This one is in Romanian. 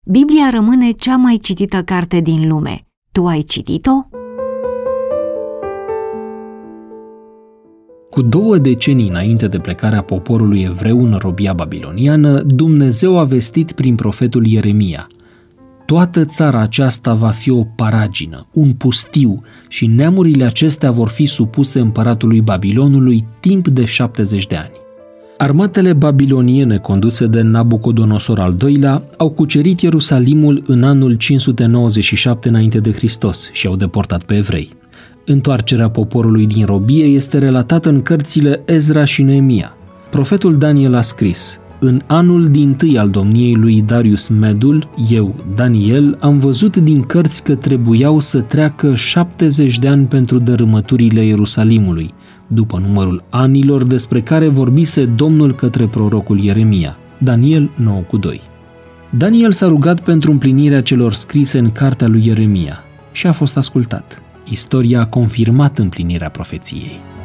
Biblia rămâne cea mai citită carte din lume. Tu ai citit-o? Cu 2 decenii înainte de plecarea poporului evreu în robia babiloniană, Dumnezeu a vestit prin profetul Ieremia: toată țara aceasta va fi o paragină, un pustiu, și neamurile acestea vor fi supuse împăratului Babilonului timp de 70 de ani. Armatele babiloniene conduse de Nabucodonosor al II-lea au cucerit Ierusalimul în anul 597 înainte de Hristos și au deportat pe evrei. Întoarcerea poporului din robie este relatată în cărțile Ezra și Neemia. Profetul Daniel a scris: în anul dintâi al domniei lui Darius Medul, eu, Daniel, am văzut din cărți că trebuiau să treacă 70 de ani pentru dărâmăturile Ierusalimului, după numărul anilor despre care vorbise Domnul către prorocul Ieremia. Daniel 9:2. Daniel s-a rugat pentru împlinirea celor scrise în cartea lui Ieremia și a fost ascultat. Istoria a confirmat împlinirea profeției.